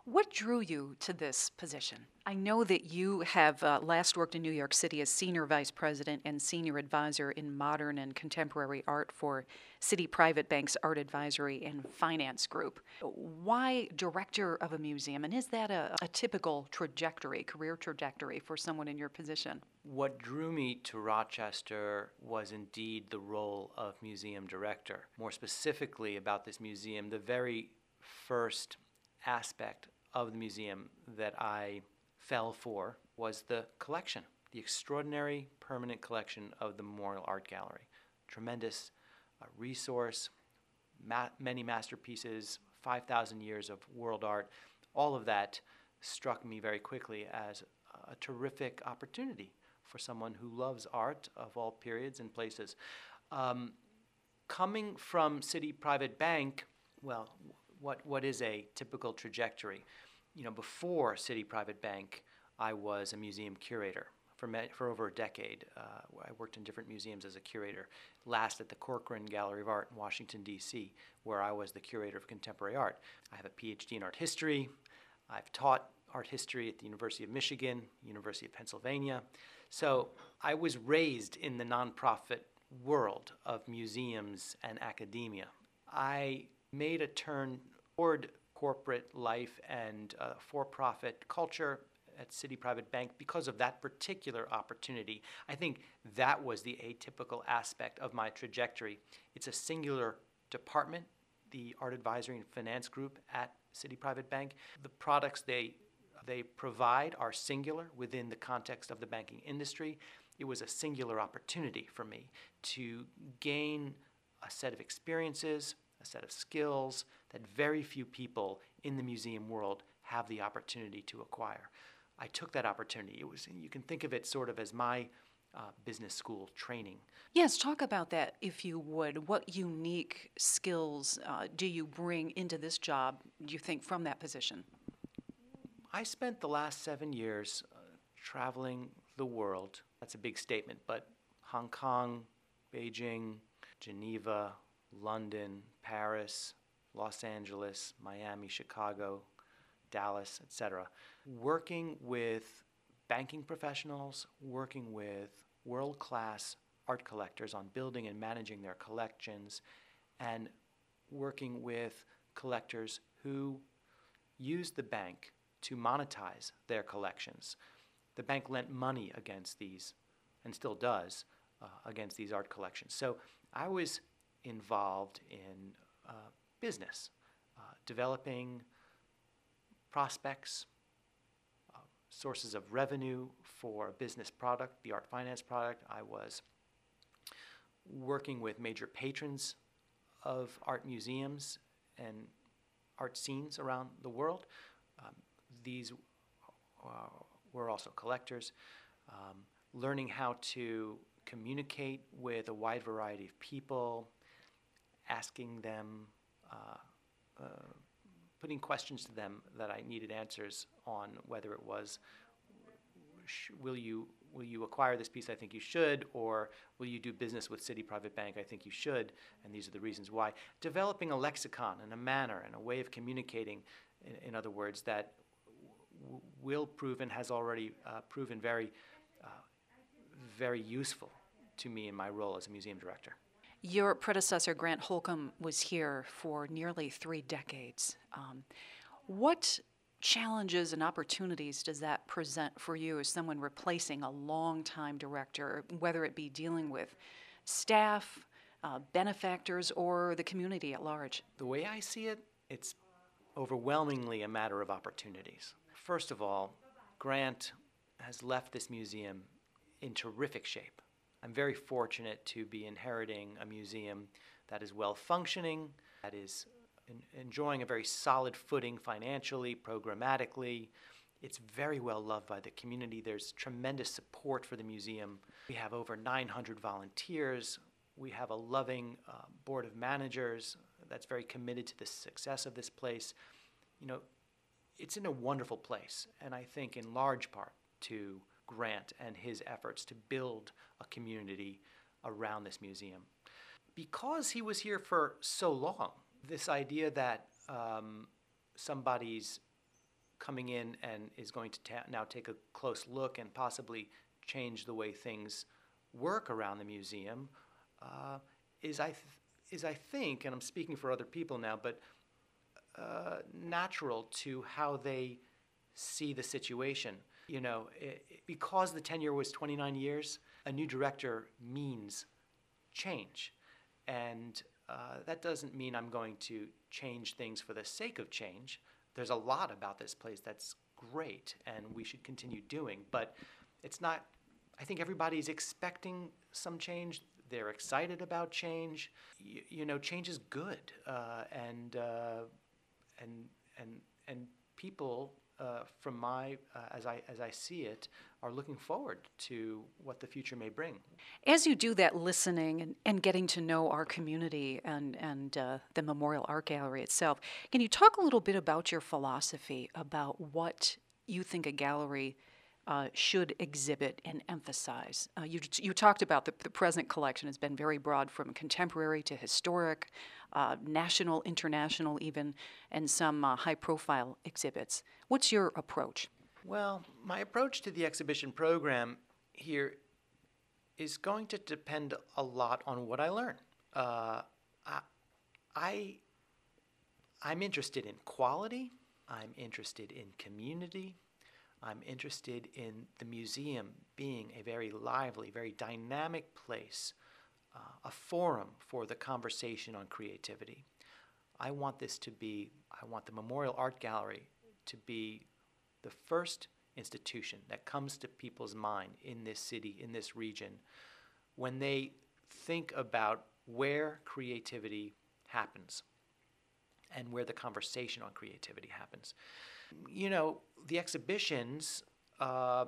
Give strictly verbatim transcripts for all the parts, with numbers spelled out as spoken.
What drew you to this position? I know that you have uh, last worked in New York City as Senior Vice President and Senior Advisor in Modern and Contemporary Art for City Private Bank's Art Advisory and Finance Group. Why Director of a museum, and is that a, a typical trajectory, career trajectory for someone in your position? What drew me to Rochester was indeed the role of museum director. More specifically about this museum, the very first aspect of the museum that I fell for was the collection, the extraordinary permanent collection of the Memorial Art Gallery. Tremendous uh, resource, ma- many masterpieces, five thousand years of world art. All of that struck me very quickly as a terrific opportunity for someone who loves art of all periods and places. Um, coming from City Private Bank, well, what what is a typical trajectory? You know, before City Private Bank, I was a museum curator for me, for over a decade. Uh, I worked in different museums as a curator. Last at the Corcoran Gallery of Art in Washington, D C, where I was the curator of contemporary art. I have a P H D in art history. I've taught art history at the University of Michigan, University of Pennsylvania. So I was raised in the nonprofit world of museums and academia. I made a turn toward corporate life and uh, for-profit culture at City Private Bank because of that particular opportunity. I think that was the atypical aspect of my trajectory. It's a singular department, the Art Advisory and Finance Group at City Private Bank. The products they they provide are singular within the context of the banking industry. It was a singular opportunity for me to gain a set of experiences, a set of skills that very few people in the museum world have the opportunity to acquire. I took that opportunity. It was, you can think of it sort of as my uh, business school training. Yes, talk about that if you would. What unique skills uh, do you bring into this job, do you think, from that position? I spent the last seven years uh, traveling the world. That's a big statement, but Hong Kong, Beijing, Geneva, London, Paris, Los Angeles, Miami, Chicago, Dallas, et cetera. Working with banking professionals, working with world-class art collectors on building and managing their collections, and working with collectors who use the bank to monetize their collections. The bank lent money against these, and still does, uh, against these art collections. So I was involved in uh, business, uh, developing prospects, uh, sources of revenue for a business product, the art finance product. I was working with major patrons of art museums and art scenes around the world. Um, these uh, were also collectors, um, learning how to communicate with a wide variety of people, asking them, uh, uh, putting questions to them that I needed answers on, whether it was, sh- will you will you acquire this piece? I think you should, or will you do business with City Private Bank? I think you should, and these are the reasons why. Developing a lexicon and a manner and a way of communicating, in, in other words, that w- will prove and has already uh, proven very, uh, very useful to me in my role as a museum director. Your predecessor, Grant Holcomb, was here for nearly three decades. Um, what challenges and opportunities does that present for you as someone replacing a longtime director, whether it be dealing with staff, uh, benefactors, or the community at large? The way I see it, it's overwhelmingly a matter of opportunities. First of all, Grant has left this museum in terrific shape. I'm very fortunate to be inheriting a museum that is well functioning, that is en- enjoying a very solid footing financially, programmatically. It's very well loved by the community. There's tremendous support for the museum. We have over nine hundred volunteers. We have a loving uh, board of managers that's very committed to the success of this place. You know, it's in a wonderful place, and I think in large part to Grant and his efforts to build a community around this museum. Because he was here for so long, this idea that um, somebody's coming in and is going to ta- now take a close look and possibly change the way things work around the museum, uh, is I th- is I think, and I'm speaking for other people now, but uh, natural to how they see the situation. You know, i because the tenure was twenty-nine years, a new director means change. And uh, that doesn't mean I'm going to change things for the sake of change. There's a lot about this place that's great and we should continue doing, but it's not, I think everybody's expecting some change. They're excited about change. Y- you know, change is good. Uh, and, uh, and, and, and people, uh, from my, uh, as I, as I see it, are looking forward to what the future may bring. As you do that listening and, and getting to know our community and, and uh, the Memorial Art Gallery itself, can you talk a little bit about your philosophy about what you think a gallery uh, should exhibit and emphasize? Uh, you, you talked about the, the present collection has been very broad, from contemporary to historic, uh, national, international even, and some uh, high-profile exhibits. What's your approach? Well, my approach to the exhibition program here is going to depend a lot on what I learn. Uh, I, I, I'm interested in quality. I'm interested in community. I'm interested in the museum being a very lively, very dynamic place, uh, a forum for the conversation on creativity. I want this to be, I want the Memorial Art Gallery to be the first institution that comes to people's mind in this city, in this region, when they think about where creativity happens and where the conversation on creativity happens. You know, the exhibitions uh,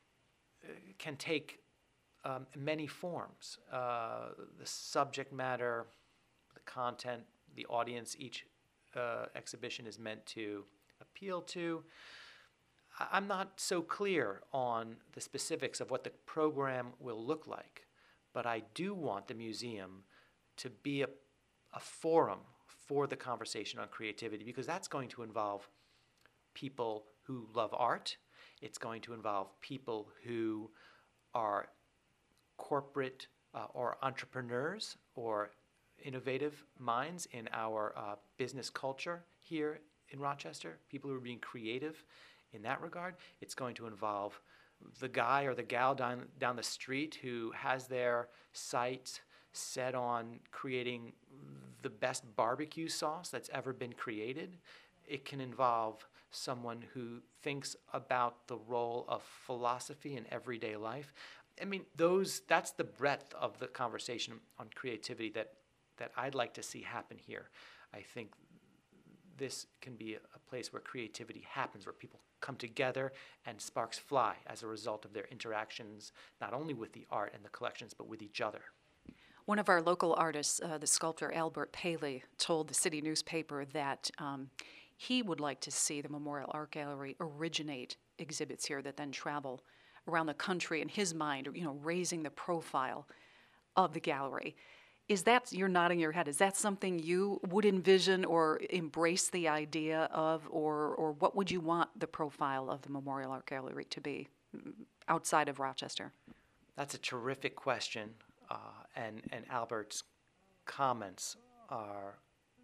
can take um, many forms. Uh, the subject matter, the content, the audience each uh, exhibition is meant to appeal to. I'm not so clear on the specifics of what the program will look like, but I do want the museum to be a, a forum for the conversation on creativity, because that's going to involve people who love art. It's going to involve people who are corporate uh, or entrepreneurs or innovative minds in our uh, business culture here in Rochester, people who are being creative in that regard. It's going to involve the guy or the gal down, down the street who has their sights set on creating the best barbecue sauce that's ever been created. It can involve someone who thinks about the role of philosophy in everyday life. I mean, those that's the breadth of the conversation on creativity that, that I'd like to see happen here. I think this can be a, a place where creativity happens, where people come together and sparks fly as a result of their interactions, not only with the art and the collections, but with each other. One of our local artists, uh, the sculptor Albert Paley, told the city newspaper that um, he would like to see the Memorial Art Gallery originate exhibits here that then travel around the country, in his mind, you know, raising the profile of the gallery. Is that, you're nodding your head, is that something you would envision or embrace the idea of, or, or what would you want the profile of the Memorial Art Gallery to be outside of Rochester? That's a terrific question, uh, and, and Albert's comments are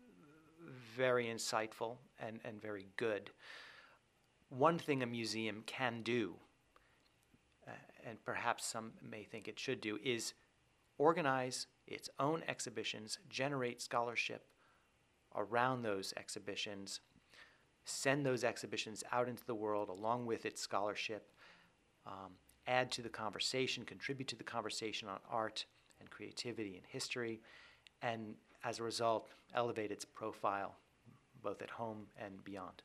very insightful and, and very good. One thing a museum can do, uh, and perhaps some may think it should do, is organize its own exhibitions, generate scholarship around those exhibitions, send those exhibitions out into the world along with its scholarship, um, add to the conversation, contribute to the conversation on art and creativity and history, and as a result, elevate its profile both at home and beyond.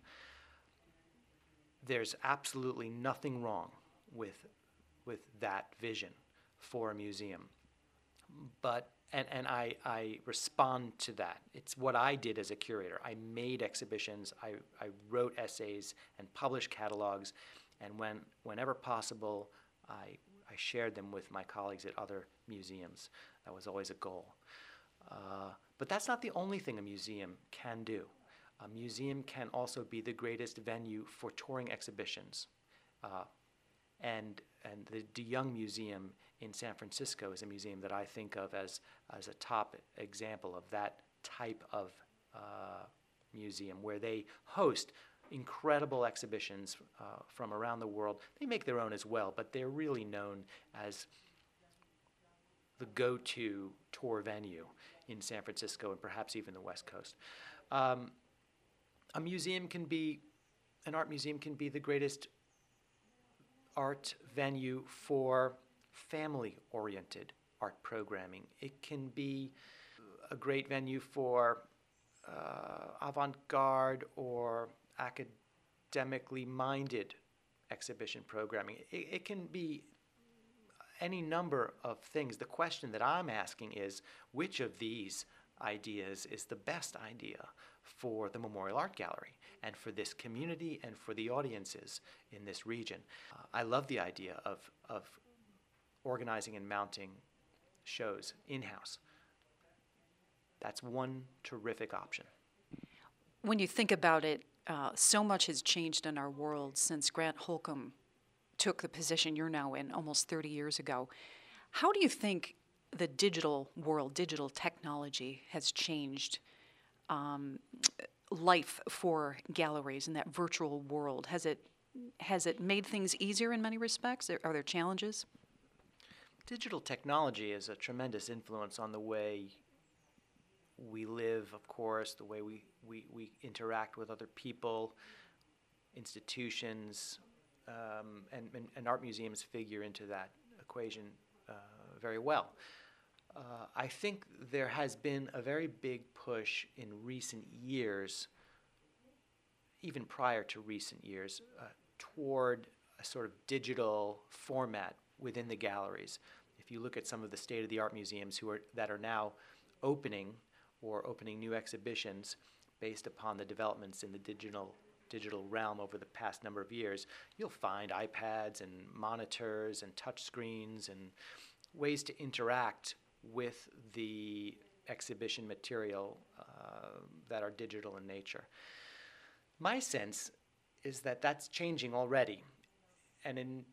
There's absolutely nothing wrong with, with that vision for a museum. But, and, and I, I respond to that. It's what I did as a curator. I made exhibitions, I, I wrote essays and published catalogs, and when, whenever possible, I, I shared them with my colleagues at other museums. That was always a goal. Uh, but that's not the only thing a museum can do. A museum can also be the greatest venue for touring exhibitions. Uh, and and the De Young Museum in San Francisco is a museum that I think of as, as a top example of that type of uh, museum, where they host incredible exhibitions uh, from around the world. They make their own as well, but they're really known as the go-to tour venue in San Francisco and perhaps even the West Coast. Um, a museum can be, an art museum can be the greatest art venue for family-oriented art programming. It can be a great venue for uh, avant-garde or academically minded exhibition programming. It, it can be any number of things. The question that I'm asking is, which of these ideas is the best idea for the Memorial Art Gallery and for this community and for the audiences in this region? Uh, I love the idea of, of organizing and mounting shows in-house. That's one terrific option. When you think about it, uh, so much has changed in our world since Grant Holcomb took the position you're now in almost thirty years ago. How do you think the digital world, digital technology has changed um, life for galleries in that virtual world? Has it, has it made things easier in many respects? Are, are there challenges? Digital technology is a tremendous influence on the way we live, of course, the way we, we, we interact with other people, institutions, um, and, and, and art museums figure into that equation uh, very well. Uh, I think there has been a very big push in recent years, even prior to recent years, uh, toward a sort of digital format within the galleries. If you look at some of the state-of-the-art museums who are, that are now opening or opening new exhibitions based upon the developments in the digital digital realm over the past number of years, you'll find iPads and monitors and touch screens and ways to interact with the exhibition material uh, that are digital in nature. My sense is that that's changing already. And in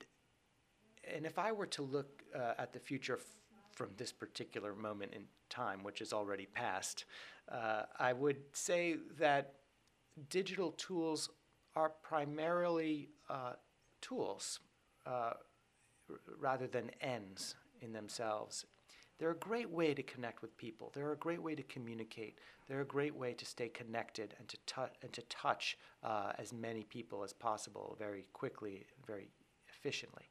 and if I were to look uh, at the future f from this particular moment in time, which is already past, uh, I would say that digital tools are primarily uh, tools uh, rather than ends in themselves. They're a great way to connect with people. They're a great way to communicate. They're a great way to stay connected and to, tu and to touch uh, as many people as possible very quickly and very efficiently.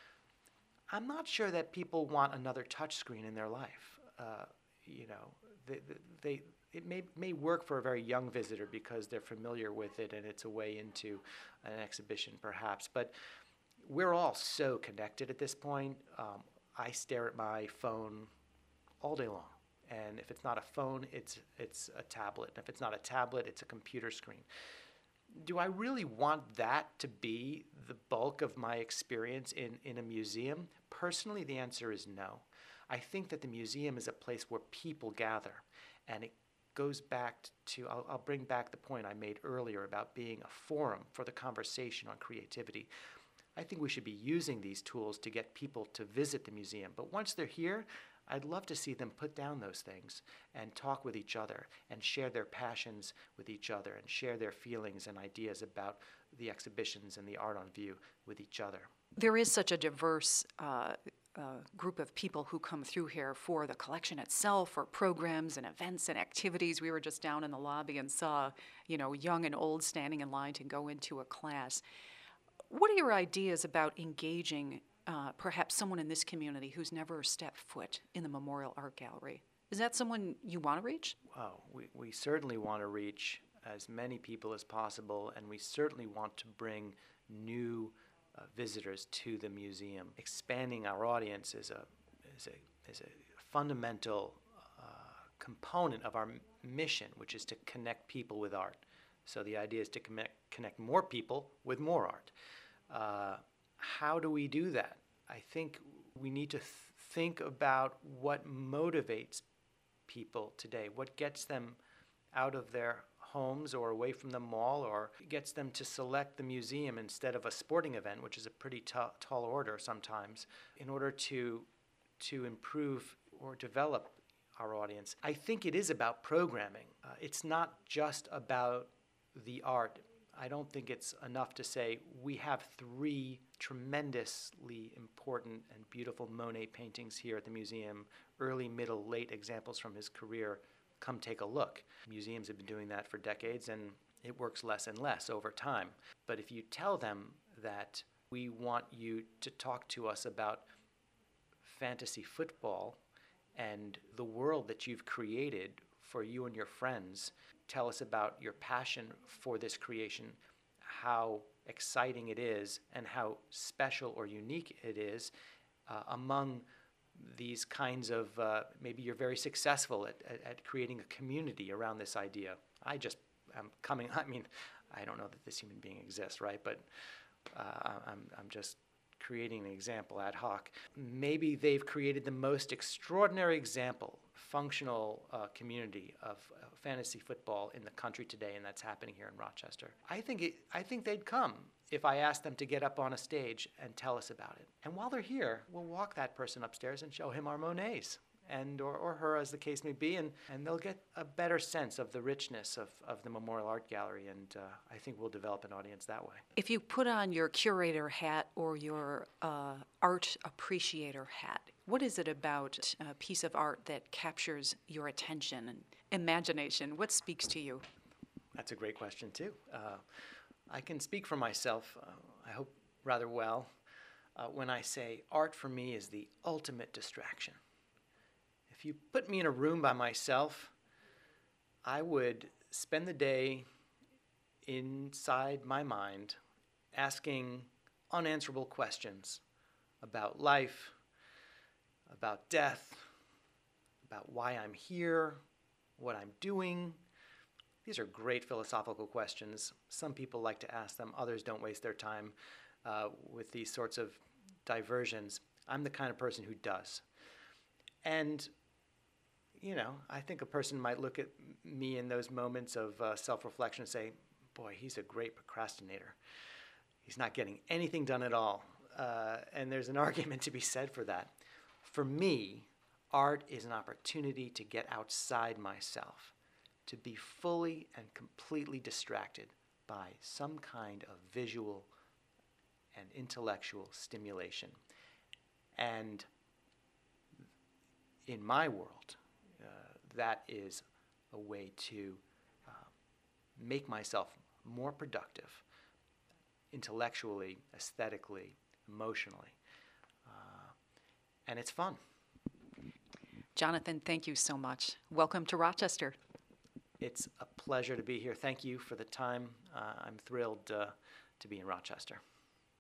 I'm not sure that people want another touch screen in their life. Uh, you know, they, they, it may, may work for a very young visitor because they're familiar with it and it's a way into an exhibition perhaps. But we're all so connected at this point. Um, I stare at my phone all day long. And if it's not a phone, it's, it's a tablet. And if it's not a tablet, it's a computer screen. Do I really want that to be the bulk of my experience in, in a museum? Personally, the answer is no. I think that the museum is a place where people gather, and it goes back to, I'll, I'll bring back the point I made earlier about being a forum for the conversation on creativity. I think we should be using these tools to get people to visit the museum, but once they're here, I'd love to see them put down those things and talk with each other and share their passions with each other and share their feelings and ideas about the exhibitions and the art on view with each other. There is such a diverse uh, uh, group of people who come through here for the collection itself, for programs and events and activities. We were just down in the lobby and saw, you know, young and old standing in line to go into a class. What are your ideas about engaging Uh, perhaps someone in this community who's never stepped foot in the Memorial Art Gallery? Is that someone you want to reach? Wow, we, we certainly want to reach as many people as possible, and we certainly want to bring new uh, visitors to the museum. Expanding our audience is a, is a, is a fundamental uh, component of our m mission, which is to connect people with art. So the idea is to connect, connect more people with more art. Uh, How do we do that? I think we need to th think about what motivates people today, what gets them out of their homes or away from the mall, or gets them to select the museum instead of a sporting event, which is a pretty t- tall order sometimes, in order to to improve or develop our audience. I think it is about programming. Uh, it's not just about the art. I don't think it's enough to say we have three tremendously important and beautiful Monet paintings here at the museum, early, middle, late examples from his career. Come take a look. Museums have been doing that for decades, and it works less and less over time. But if you tell them that we want you to talk to us about fantasy football and the world that you've created for you and your friends, tell us about your passion for this creation, how exciting it is, and how special or unique it is uh, among these kinds of, uh, maybe you're very successful at, at, at creating a community around this idea. I just am coming, I mean, I don't know that this human being exists, right? But uh, I'm, I'm just creating an example ad hoc. Maybe they've created the most extraordinary example, functional uh, community of uh, fantasy football in the country today, and that's happening here in Rochester. I think it, I think they'd come if I asked them to get up on a stage and tell us about it. And while they're here, we'll walk that person upstairs and show him our Monets, and or, or her, as the case may be, and, and they'll get a better sense of the richness of, of the Memorial Art Gallery, and uh, I think we'll develop an audience that way. If you put on your curator hat or your uh, art appreciator hat, what is it about a piece of art that captures your attention and imagination? What speaks to you? That's a great question, too. Uh, I can speak for myself, uh, I hope rather well, uh, when I say art for me is the ultimate distraction. If you put me in a room by myself, I would spend the day inside my mind asking unanswerable questions about life, about death, about why I'm here, what I'm doing. These are great philosophical questions. Some people like to ask them, others don't waste their time uh, with these sorts of diversions. I'm the kind of person who does. And you know, I think a person might look at me in those moments of uh, self-reflection and say, boy, he's a great procrastinator. He's not getting anything done at all. Uh, and there's an argument to be said for that. For me, art is an opportunity to get outside myself, to be fully and completely distracted by some kind of visual and intellectual stimulation. And in my world, uh, that is a way to uh, make myself more productive, intellectually, aesthetically, emotionally. Uh, and it's fun. Jonathan, thank you so much. Welcome to Rochester. It's a pleasure to be here. Thank you for the time. Uh, I'm thrilled uh, to be in Rochester.